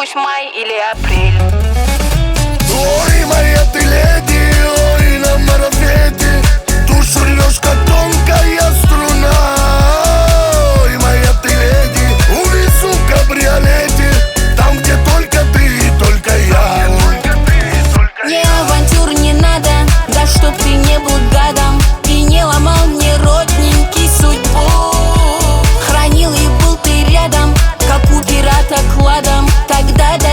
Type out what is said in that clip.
пусть май или апрель. Ой, моя ты леди, ой, на марафете душу рвешь, как тонкая струна. Ой, моя ты леди, увезу в кабриолете, там, где только ты и только я. Мне авантюр не надо, да чтоб ты не был гадом и не ломал мне родненький судьбу. Хранил и был ты рядом, как у пирата кладом, тогда да